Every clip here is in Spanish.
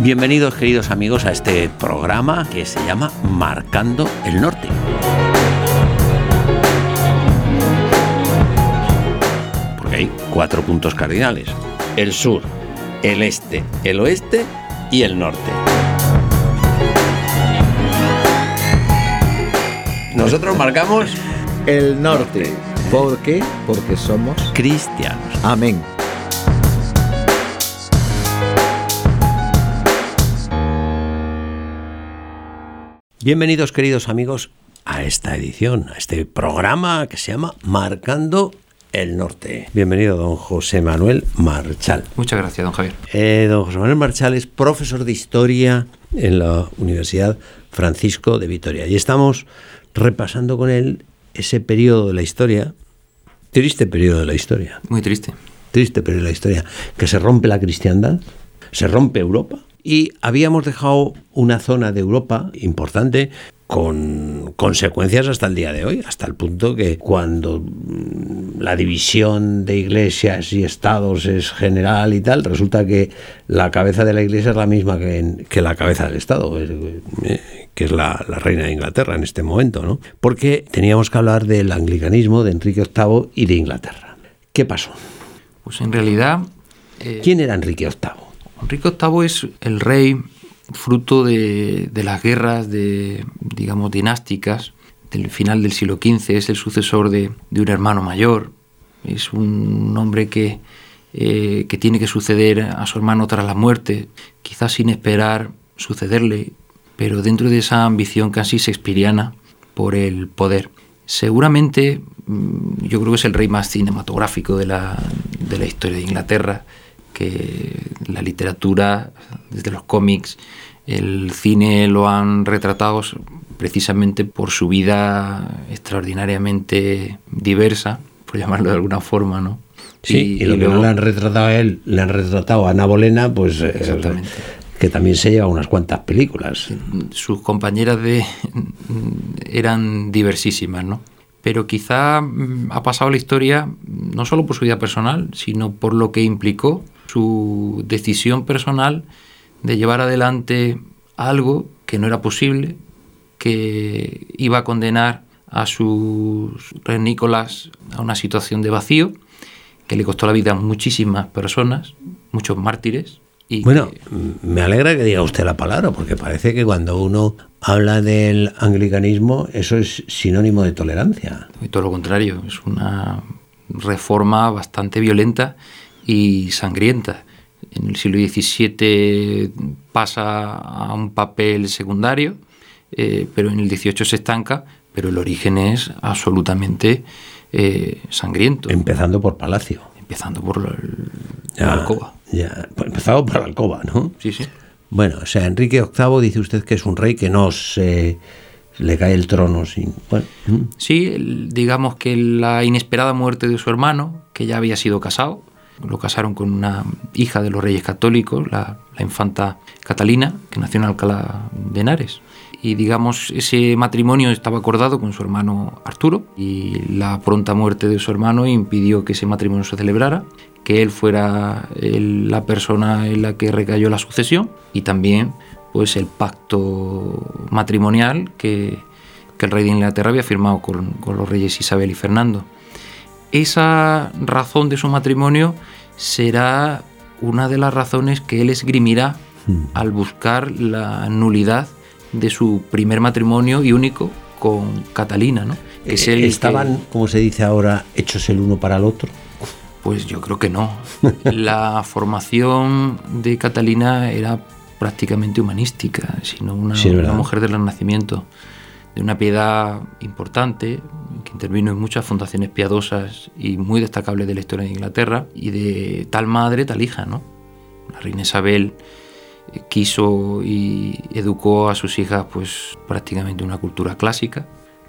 Bienvenidos, queridos amigos, a este programa que se llama Marcando el Norte. Porque hay 4 puntos cardinales: el sur, el este, el oeste y el norte. Nosotros marcamos el norte. ¿Por qué? Porque somos cristianos. Amén. Bienvenidos, queridos amigos, a esta edición, a este programa que se llama Marcando el Norte. Bienvenido, don José Manuel Marchal. Muchas gracias, don Javier. Don José Manuel Marchal es profesor de Historia en la Universidad Francisco de Vitoria. Y estamos repasando con él ese periodo de la historia, triste periodo de la historia. Muy triste. Triste periodo de la historia, que se rompe la cristiandad, se rompe Europa. Y habíamos dejado una zona de Europa importante con consecuencias hasta el día de hoy, hasta el punto que cuando la división de iglesias y estados es general y tal, resulta que la cabeza de la iglesia es la misma que la cabeza del estado, que es la reina de Inglaterra en este momento, ¿no? Porque teníamos que hablar del anglicanismo, de Enrique VIII y de Inglaterra. ¿Qué pasó? Pues en realidad... ¿Quién era Enrique VIII? Enrique VIII es el rey fruto de las guerras dinásticas del final del siglo XV. Es el sucesor de un hermano mayor. Es un hombre que tiene que suceder a su hermano tras la muerte, quizás sin esperar sucederle, pero dentro de esa ambición casi shakespeariana por el poder. Seguramente yo creo que es el rey más cinematográfico de la historia de Inglaterra, que la literatura, desde los cómics, el cine lo han retratado precisamente por su vida extraordinariamente diversa, por llamarlo de alguna forma, ¿no? Sí, y lo que no le han retratado a él, le han retratado a Ana Bolena, pues exactamente. Que también se lleva unas cuantas películas. Sus compañeras eran diversísimas, ¿no? Pero quizá ha pasado la historia no solo por su vida personal, sino por lo que implicó su decisión personal de llevar adelante algo que no era posible, que iba a condenar a sus terrícolas a una situación de vacío, que le costó la vida a muchísimas personas, muchos mártires. Bueno, me alegra que diga usted la palabra, porque parece que cuando uno habla del anglicanismo, eso es sinónimo de tolerancia. Y todo lo contrario, es una reforma bastante violenta y sangrienta. En el siglo XVII pasa a un papel secundario, pero en el XVIII se estanca, pero el origen es absolutamente sangriento. Empezando por Palacio. Empezando por la alcoba. Ya, empezado por la alcoba, ¿no? Sí, sí. Bueno, o sea, Enrique VIII dice usted que es un rey que no se le cae el trono sin... Bueno. Sí, digamos que la inesperada muerte de su hermano, que ya había sido casado, lo casaron con una hija de los reyes católicos, la infanta Catalina, que nació en Alcalá de Henares. Y digamos, ese matrimonio estaba acordado con su hermano Arturo, y la pronta muerte de su hermano impidió que ese matrimonio se celebrara, que él fuera la persona en la que recayó la sucesión, y también pues el pacto matrimonial que el rey de Inglaterra había firmado con los reyes Isabel y Fernando. Esa razón de su matrimonio será una de las razones que él esgrimirá al buscar la nulidad de su primer matrimonio y único con Catalina, ¿no? Que es ¿Estaban, como se dice ahora, hechos el uno para el otro? Pues yo creo que no. La formación de Catalina era prácticamente humanística, sino una mujer del Renacimiento, de una piedad importante, que intervino en muchas fundaciones piadosas y muy destacables de la historia de Inglaterra, y de tal madre, tal hija, ¿no? La reina Isabel quiso y educó a sus hijas pues prácticamente una cultura clásica.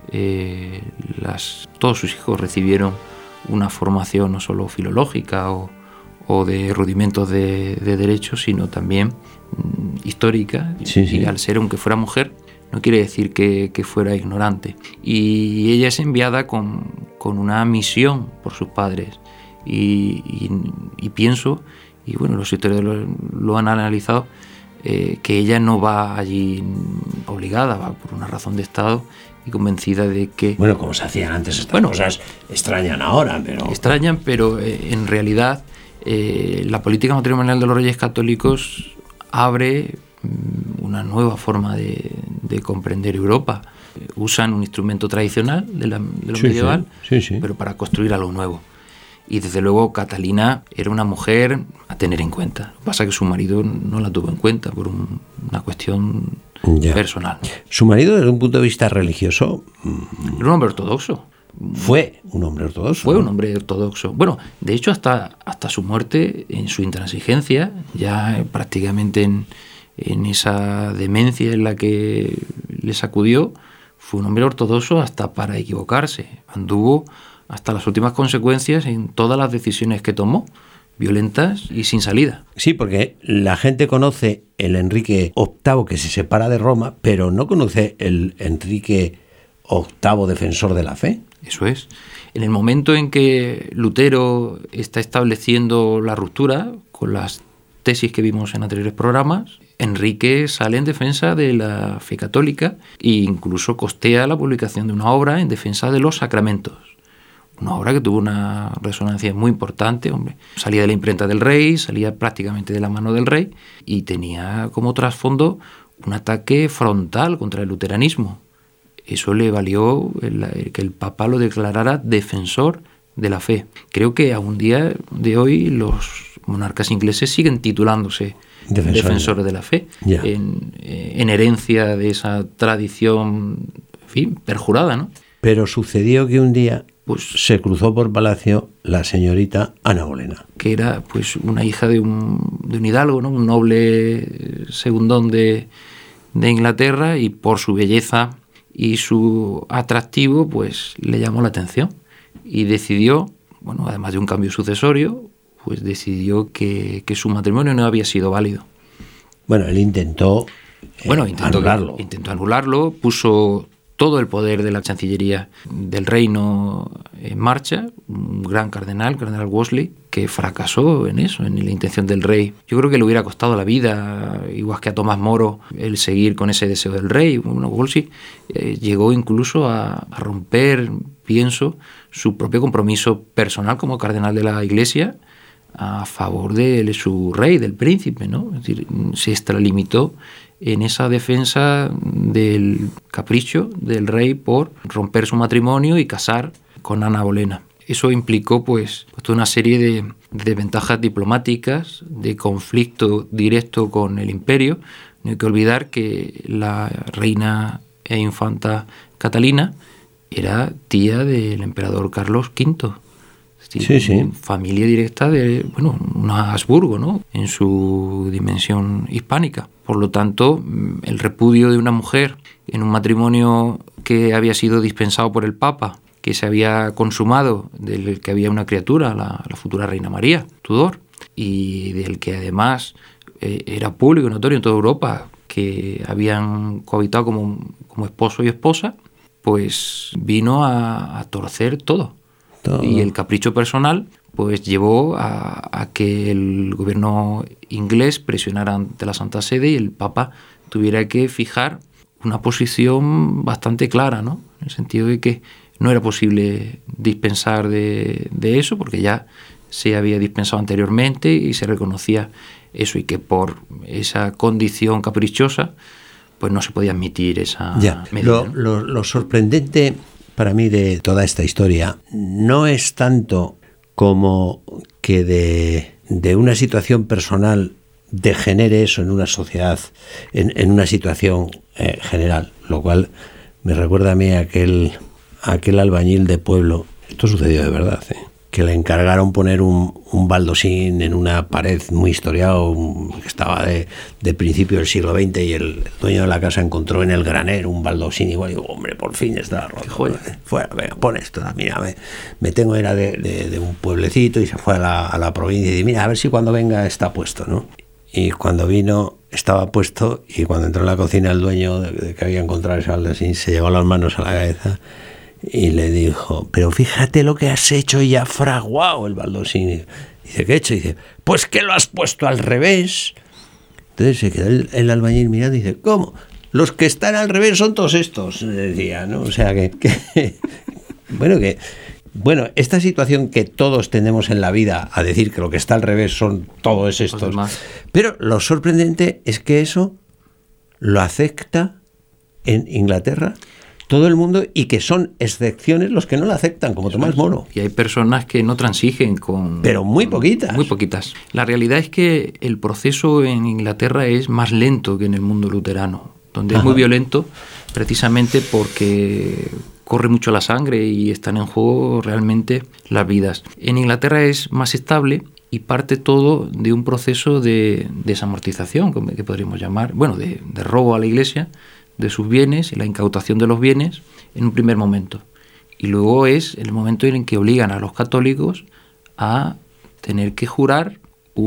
Todos sus hijos recibieron una formación no solo filológica o de rudimentos de derecho, sino también histórica. Sí. Y al ser, aunque fuera mujer, no quiere decir que fuera ignorante. Y ella es enviada con una misión por sus padres. Y pienso, y bueno, los historiadores lo han analizado, que ella no va allí obligada, va por una razón de Estado y convencida de que... Bueno, como se hacían antes estas cosas, extrañan ahora, pero... Extrañan, pero en realidad la política matrimonial de los Reyes Católicos abre una nueva forma de comprender Europa. Usan un instrumento tradicional de lo medieval, sí. pero para construir algo nuevo. Y desde luego Catalina era una mujer a tener en cuenta. Lo que pasa es que su marido no la tuvo en cuenta por una cuestión personal. Su marido, desde un punto de vista religioso... Era un hombre ortodoxo. Fue un hombre ortodoxo. Fue un hombre ortodoxo. Bueno, de hecho, hasta su muerte, en su intransigencia, ya prácticamente en esa demencia en la que le sacudió, fue un hombre ortodoxo hasta para equivocarse. Anduvo hasta las últimas consecuencias en todas las decisiones que tomó, violentas y sin salida. Sí, porque la gente conoce el Enrique VIII que se separa de Roma, pero no conoce el Enrique VIII defensor de la fe. Eso es. En el momento en que Lutero está estableciendo la ruptura con las tesis que vimos en anteriores programas, Enrique sale en defensa de la fe católica e incluso costea la publicación de una obra en defensa de los sacramentos. Una obra que tuvo una resonancia muy importante, hombre. Salía de la imprenta del rey, salía prácticamente de la mano del rey y tenía como trasfondo un ataque frontal contra el luteranismo. Eso le valió que el Papa lo declarara defensor de la fe. Creo que a un día de hoy los monarcas ingleses siguen titulándose defensores de la fe, en herencia de esa tradición, en fin, perjurada, ¿no? Pero sucedió que un día se cruzó por Palacio la señorita Ana Bolena, que era pues una hija de un hidalgo, ¿no? Un noble segundón de Inglaterra, y por su belleza y su atractivo pues le llamó la atención y decidió, bueno, además de un cambio sucesorio, pues decidió que su matrimonio no había sido válido. Bueno, él intentó anularlo. Intentó anularlo, puso todo el poder de la Chancillería del reino en marcha, un gran cardenal Wolsey, que fracasó en eso, en la intención del rey. Yo creo que le hubiera costado la vida, igual que a Tomás Moro, el seguir con ese deseo del rey. Bueno, Wolsey llegó incluso a romper, pienso, su propio compromiso personal como cardenal de la Iglesia a favor de su rey, del príncipe, ¿no? Es decir, se extralimitó en esa defensa del capricho del rey por romper su matrimonio y casar con Ana Bolena. Eso implicó pues toda una serie de ventajas diplomáticas, de conflicto directo con el imperio. No hay que olvidar que la reina e infanta Catalina era tía del emperador Carlos V. Sí. Familia directa de, un Habsburgo, ¿no? En su dimensión hispánica. Por lo tanto, el repudio de una mujer en un matrimonio que había sido dispensado por el Papa, que se había consumado, del que había una criatura, la futura reina María Tudor, y del que además era público y notorio en toda Europa, que habían cohabitado como esposo y esposa, pues vino a torcer todo. Y el capricho personal pues llevó a que el gobierno inglés presionara ante la Santa Sede y el Papa tuviera que fijar una posición bastante clara, ¿no? En el sentido de que no era posible dispensar de eso, porque ya se había dispensado anteriormente y se reconocía eso, y que por esa condición caprichosa pues no se podía admitir esa medida. Lo sorprendente para mí de toda esta historia no es tanto como que de una situación personal degenere eso en una sociedad, en una situación general, lo cual me recuerda a mí a aquel albañil de pueblo. Esto sucedió de verdad, que le encargaron poner un baldosín en una pared muy historiado, que estaba de principio del siglo XX, y el dueño de la casa encontró en el granero un baldosín igual, y digo, hombre, por fin está roto. Fuera, venga, pon esto, mira, me tengo, era de un pueblecito, y se fue a la provincia y dice, mira, a ver si cuando venga está puesto, ¿no? Y cuando vino estaba puesto, y cuando entró en la cocina el dueño de que había encontrado ese baldosín se llevó las manos a la cabeza y le dijo, pero fíjate lo que has hecho, y ha fraguado el baldosín. Dice, ¿qué he hecho? Dice, pues que lo has puesto al revés. Entonces se quedó el albañil mirando y dice, ¿cómo? Los que están al revés son todos estos, decía, ¿no? O sea Bueno, esta situación que todos tenemos en la vida a decir que lo que está al revés son todos estos. Pero lo sorprendente es que eso lo acepta en Inglaterra todo el mundo y que son excepciones los que no lo aceptan, como Tomás Moro. Y hay personas que no transigen con... Pero muy poquitas. Muy poquitas. La realidad es que el proceso en Inglaterra es más lento que en el mundo luterano, donde es muy violento precisamente porque corre mucho la sangre y están en juego realmente las vidas. En Inglaterra es más estable y parte todo de un proceso de desamortización, que podríamos llamar, bueno, de robo a la Iglesia, de sus bienes y la incautación de los bienes en un primer momento. Y luego es el momento en el que obligan a los católicos a tener que jurar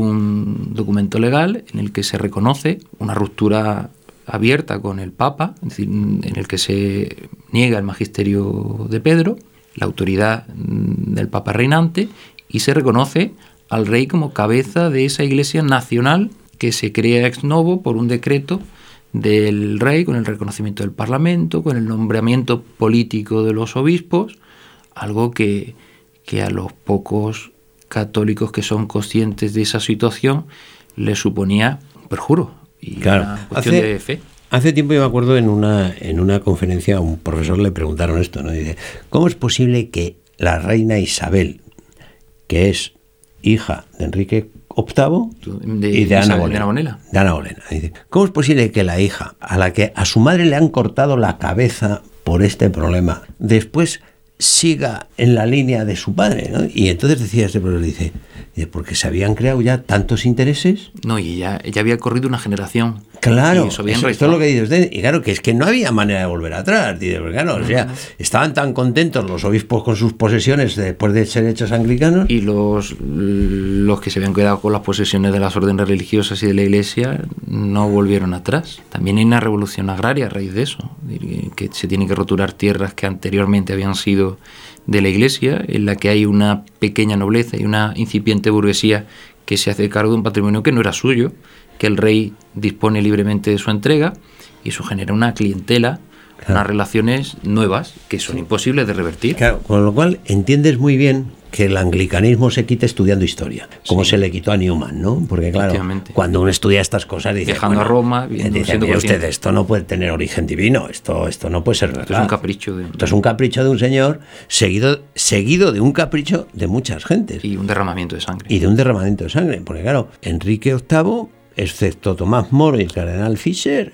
un documento legal en el que se reconoce una ruptura abierta con el Papa, es decir, en el que se niega el magisterio de Pedro, la autoridad del Papa reinante, y se reconoce al rey como cabeza de esa Iglesia nacional que se crea ex novo por un decreto del rey, con el reconocimiento del Parlamento, con el nombramiento político de los obispos, algo que a los pocos católicos que son conscientes de esa situación les suponía un perjuro y una cuestión de fe. Hace tiempo yo me acuerdo en una conferencia a un profesor le preguntaron esto, ¿no? Dice, ¿cómo es posible que la reina Isabel, que es hija de Enrique VIII y de Ana Bolena. Dice, ¿cómo es posible que la hija, a la que a su madre le han cortado la cabeza por este problema, después siga en la línea de su padre, ¿no? Y entonces decía este profesor, dice, porque se habían creado ya tantos intereses. No, y ya había corrido una generación. Claro, esto es lo que dice usted. Y claro, que es que no había manera de volver atrás. Dice, porque claro, estaban tan contentos los obispos con sus posesiones después de ser hechos anglicanos. Y los que se habían quedado con las posesiones de las órdenes religiosas y de la Iglesia no volvieron atrás. También hay una revolución agraria a raíz de eso, que se tienen que roturar tierras que anteriormente habían sido de la Iglesia, en la que hay una pequeña nobleza y una incipiente burguesía que se hace cargo de un patrimonio que no era suyo, que el rey dispone libremente de su entrega, y eso genera una clientela, unas relaciones nuevas que son imposibles de revertir. Claro, con lo cual entiendes muy bien que el anglicanismo se quita estudiando historia, como se le quitó a Newman, ¿no? Porque claro, cuando uno estudia estas cosas dice, viajando a Roma, dice, mire usted, esto no puede tener origen divino, esto no puede ser verdad. Esto es un capricho esto es un capricho de un señor seguido de un capricho de muchas gentes. Y un derramamiento de sangre. Porque claro, Enrique VIII, excepto Tomás Moro y el cardenal Fischer,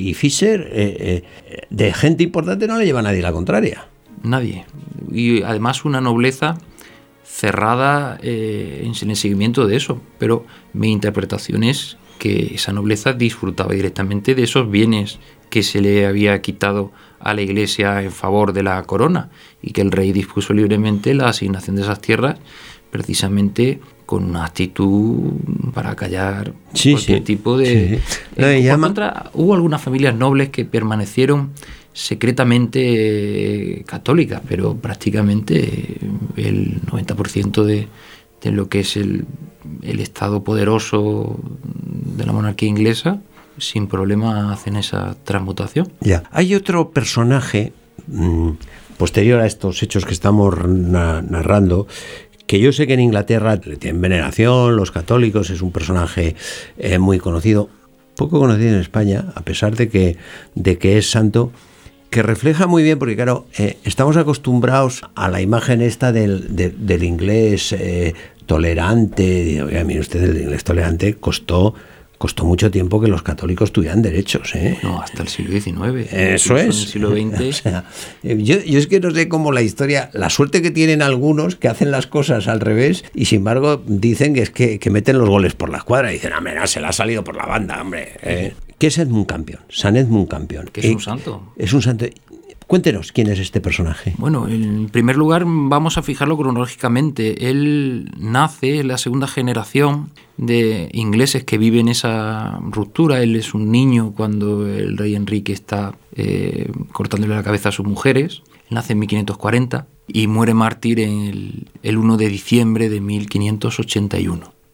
de gente importante no le lleva a nadie la contraria. Nadie. Y además una nobleza cerrada en el seguimiento de eso, pero mi interpretación es que esa nobleza disfrutaba directamente de esos bienes que se le había quitado a la Iglesia en favor de la corona, y que el rey dispuso libremente la asignación de esas tierras precisamente con una actitud para callar cualquier tipo de... Por contra, hubo algunas familias nobles que permanecieron secretamente católicas, pero prácticamente el 90% de lo que es el Estado poderoso de la monarquía inglesa, sin problema hacen esa transmutación. Ya. Hay otro personaje posterior a estos hechos que estamos narrando, que yo sé que en Inglaterra le tienen veneración, los católicos, es un personaje muy conocido, poco conocido en España, a pesar de que es santo, que refleja muy bien, porque claro, estamos acostumbrados a la imagen esta del inglés tolerante. Oiga, mire usted, el inglés tolerante costó mucho tiempo que los católicos tuvieran derechos. No, hasta el siglo XIX. Eso es. En el siglo XX. O sea, yo es que no sé cómo la historia, la suerte que tienen algunos que hacen las cosas al revés y sin embargo dicen que meten los goles por la escuadra y dicen, hombre, no, se la ha salido por la banda, hombre. ¿Qué es Edmund Campion? San Edmund Campion. Que es un santo. Es un santo. Cuéntenos quién es este personaje. Bueno, en primer lugar vamos a fijarlo cronológicamente. Él nace en la segunda generación de ingleses que viven esa ruptura. Él es un niño cuando el rey Enrique está cortándole la cabeza a sus mujeres. Él nace en 1540 y muere mártir el 1 de diciembre de 1581.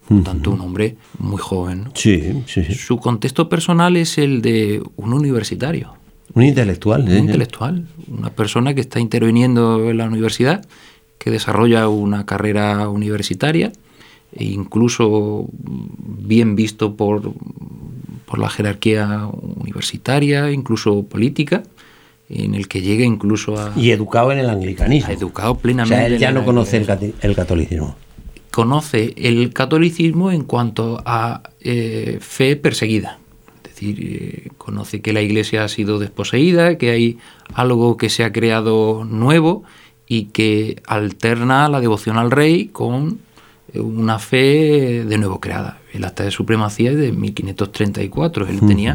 Por tanto, un hombre muy joven, ¿no? Sí, sí, sí. Su contexto personal es el de un universitario. Un intelectual. Un intelectual, una persona que está interviniendo en la universidad, que desarrolla una carrera universitaria, e incluso bien visto por la jerarquía universitaria, incluso política, en el que llega incluso a... Y educado en el anglicanismo. Ha educado plenamente. O sea, él ya no conoce el catolicismo. Conoce el catolicismo en cuanto a fe perseguida. Es decir, conoce que la Iglesia ha sido desposeída, que hay algo que se ha creado nuevo y que alterna la devoción al rey con una fe de nuevo creada. El acta de supremacía es de 1534. Él tenía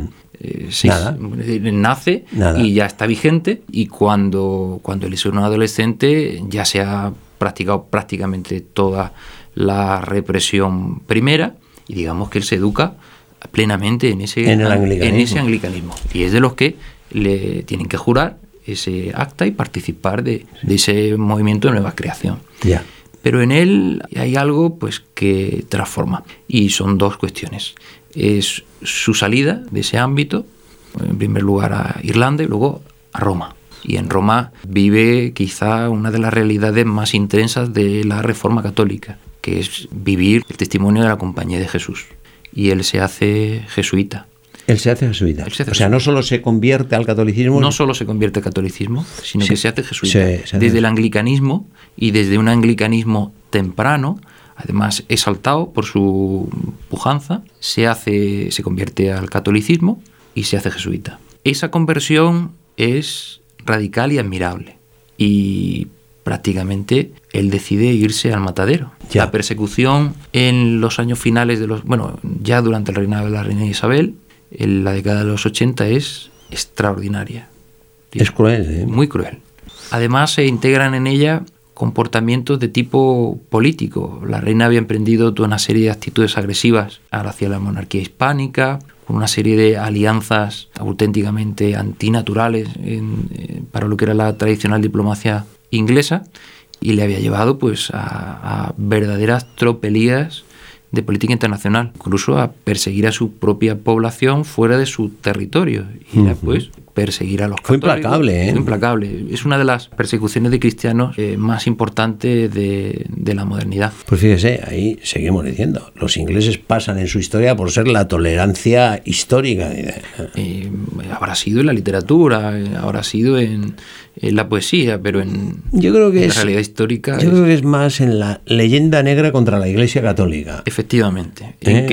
nace y ya está vigente, y cuando él es un adolescente ya se ha practicado prácticamente toda la represión primera, y digamos que él se educa plenamente en ese anglicanismo, y es de los que le tienen que jurar ese acta y participar de ese movimiento de nueva creación. Ya. Pero en él hay algo pues que transforma, y son dos cuestiones. Es su salida de ese ámbito, en primer lugar a Irlanda y luego a Roma. Y en Roma vive quizá una de las realidades más intensas de la Reforma Católica, que es vivir el testimonio de la Compañía de Jesús. Y él se hace jesuita. Él se hace jesuita. O sea, no solo se convierte al catolicismo. No solo se convierte al catolicismo, sino que se hace jesuita. Desde el anglicanismo, y desde un anglicanismo temprano, además exaltado por su pujanza, se convierte al catolicismo y se hace jesuita. Esa conversión es radical y admirable. Y prácticamente él decide irse al matadero. Ya. La persecución en los años finales ya durante el reinado de la reina Isabel, en la década de los 80, es extraordinaria. Es cruel, Muy cruel. Además se integran en ella comportamientos de tipo político. La reina había emprendido toda una serie de actitudes agresivas hacia la monarquía hispánica, con una serie de alianzas auténticamente antinaturales para lo que era la tradicional diplomacia inglesa, y le había llevado pues a verdaderas tropelías de política internacional, incluso a perseguir a su propia población fuera de su territorio, y pues perseguir a los católicos. Fue implacable, Fue implacable. Es una de las persecuciones de cristianos más importantes de la modernidad. Pues fíjese, ahí seguimos diciendo, los ingleses pasan en su historia por ser la tolerancia histórica. Habrá sido en la literatura, habrá sido en la poesía, pero yo creo que en la realidad histórica... Yo creo que es más en la leyenda negra contra la Iglesia Católica. Efectivamente.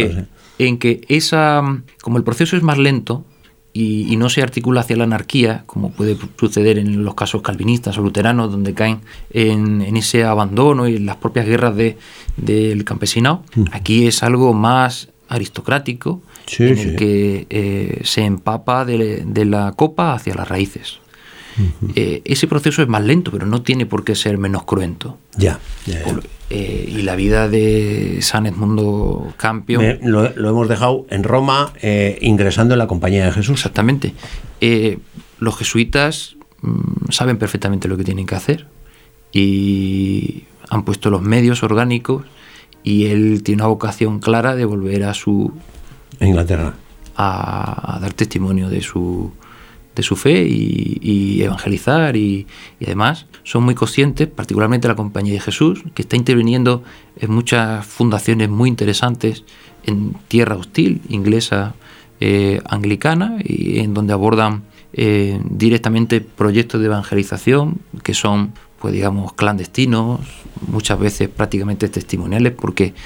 En que como el proceso es más lento y no se articula hacia la anarquía, como puede suceder en los casos calvinistas o luteranos, donde caen en ese abandono y en las propias guerras del campesinado, aquí es algo más aristocrático, en el que se empapa de la copa hacia las raíces. Ese proceso es más lento, pero no tiene por qué ser menos cruento. Ya. Y la vida de San Edmundo Campion... Lo hemos dejado en Roma, ingresando en la Compañía de Jesús. Exactamente. Los jesuitas saben perfectamente lo que tienen que hacer, y han puesto los medios orgánicos, y él tiene una vocación clara de volver a Inglaterra, a dar testimonio de su fe y evangelizar, y además son muy conscientes, particularmente la Compañía de Jesús, que está interviniendo en muchas fundaciones muy interesantes en tierra hostil, inglesa, anglicana, y en donde abordan directamente proyectos de evangelización que son, pues digamos, clandestinos, muchas veces prácticamente testimoniales, porque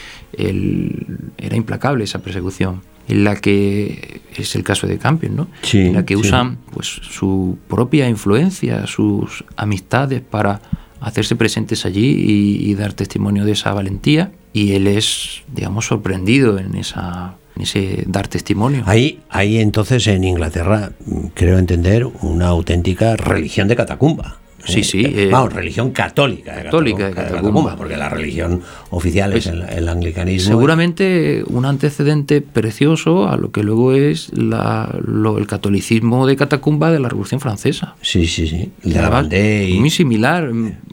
era implacable esa persecución, en la que es el caso de Campion, ¿no? Sí, en la que usan pues su propia influencia, sus amistades, para hacerse presentes allí y dar testimonio de esa valentía, y él es, digamos, sorprendido en ese dar testimonio. Hay entonces en Inglaterra, creo entender, una auténtica religión de catacumba. Sí. Vamos, religión católica de catacumba, porque la religión oficial es el anglicanismo. Seguramente un antecedente precioso a lo que luego es el catolicismo de catacumba de la Revolución Francesa. Sí. De la Vendée. Muy similar.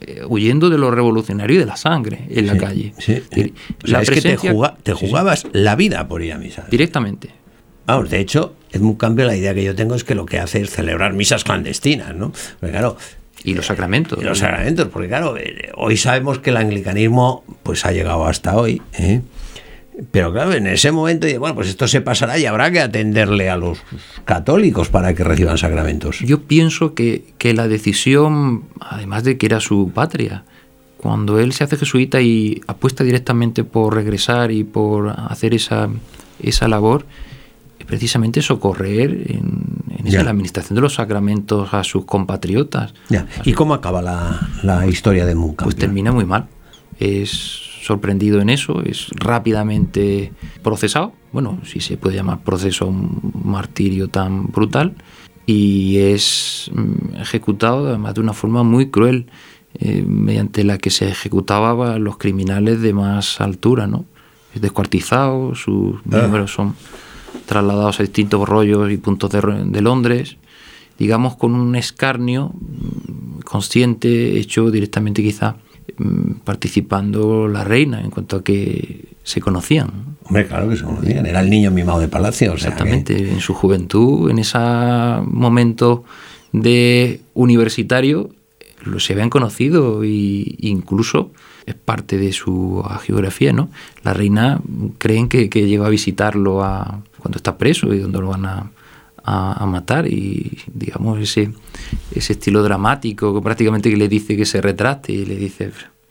huyendo de lo revolucionario y de la sangre en la calle. Sí. La es presencia, que te jugabas la vida por ir a misa. Directamente. Vamos, de hecho, Edmund Campbell, la idea que yo tengo es que lo que hace es celebrar misas clandestinas, ¿no? Porque claro... Y los sacramentos. Y los sacramentos, porque claro, hoy sabemos que el anglicanismo pues ha llegado hasta hoy, ¿eh? Pero claro, en ese momento, bueno, pues esto se pasará y habrá que atenderle a los católicos para que reciban sacramentos. Yo pienso que la decisión, además de que era su patria, cuando él se hace jesuita y apuesta directamente por regresar y por hacer esa labor, es precisamente socorrer en la administración de los sacramentos a sus compatriotas. Ya. ¿Y cómo acaba la historia de Edmund Campbell? Pues termina muy mal. Es sorprendido en eso, es rápidamente procesado, bueno, si se puede llamar proceso un martirio tan brutal, y es ejecutado además de una forma muy cruel, mediante la que se ejecutaba a los criminales de más altura, ¿no? Es descuartizado, sus miembros son trasladados a distintos rollos y puntos de Londres, digamos con un escarnio consciente, hecho directamente quizá participando la reina, en cuanto a que se conocían. Hombre, claro que se conocían, era el niño mimado de palacio. O sea, exactamente, en su juventud, en ese momento de universitario, se habían conocido e incluso es parte de su geografía, ¿no? La reina creen que llegó a visitarlo cuando está preso y donde lo van a matar, y digamos ese estilo dramático que prácticamente que le dice que se retracte y le dice: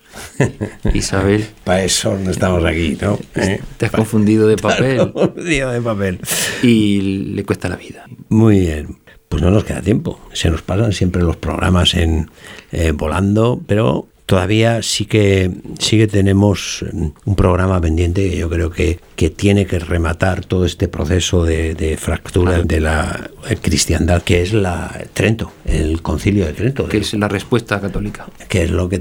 Isabel, para eso no estamos aquí, ¿no? Te has confundido de papel. Confundido de papel. Y le cuesta la vida. Muy bien. Pues no nos queda tiempo. Se nos pasan siempre los programas volando, pero todavía sí que tenemos un programa pendiente que yo creo que tiene que rematar todo este proceso de fractura de la cristiandad, que es Trento, el Concilio de Trento. Que es la respuesta católica. Que es lo que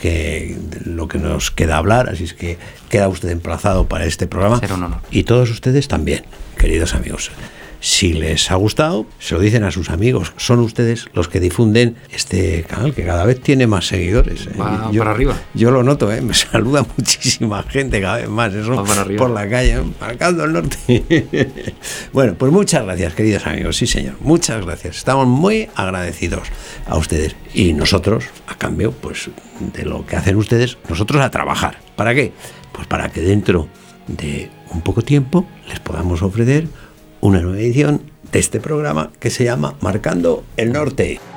lo que nos queda hablar, así es que queda usted emplazado para este programa. Será un honor. Y todos ustedes también, queridos amigos. Si les ha gustado, se lo dicen a sus amigos. Son ustedes los que difunden este canal, que cada vez tiene más seguidores. Va para arriba. Yo lo noto, me saluda muchísima gente cada vez más. Eso por la calle, marcando el norte. Bueno, pues muchas gracias, queridos amigos. Sí, señor, muchas gracias. Estamos muy agradecidos a ustedes. Y nosotros, a cambio, pues de lo que hacen ustedes, nosotros a trabajar. ¿Para qué? Pues para que dentro de un poco tiempo les podamos ofrecer una nueva edición de este programa que se llama Marcando el Norte.